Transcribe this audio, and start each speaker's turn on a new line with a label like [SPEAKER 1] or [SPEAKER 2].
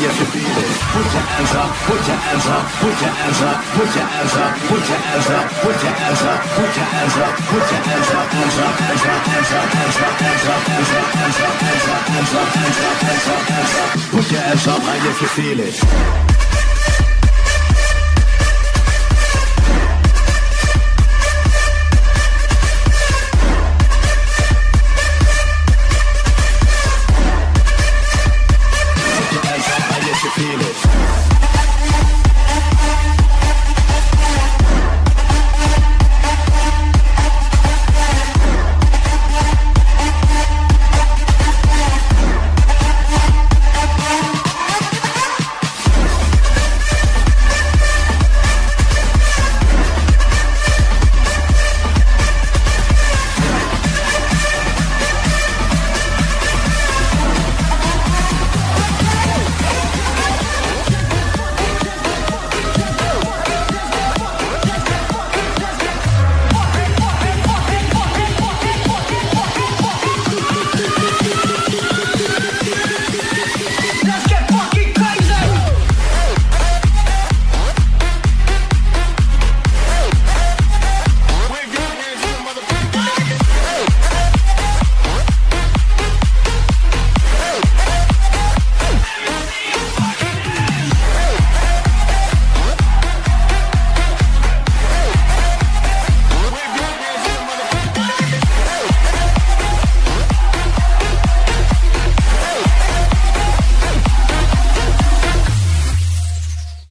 [SPEAKER 1] high if you feel it. Put your hands up, put your hands up, put your hands up, put your hands up, put your hands up, put your hands up, put your hands up, put your hands up, hands up, hands up, hands up, hands up, hands up, hands up, hands up, hands up, hands up, hands up, hands up, hands up. Put your hands up high if you feel it.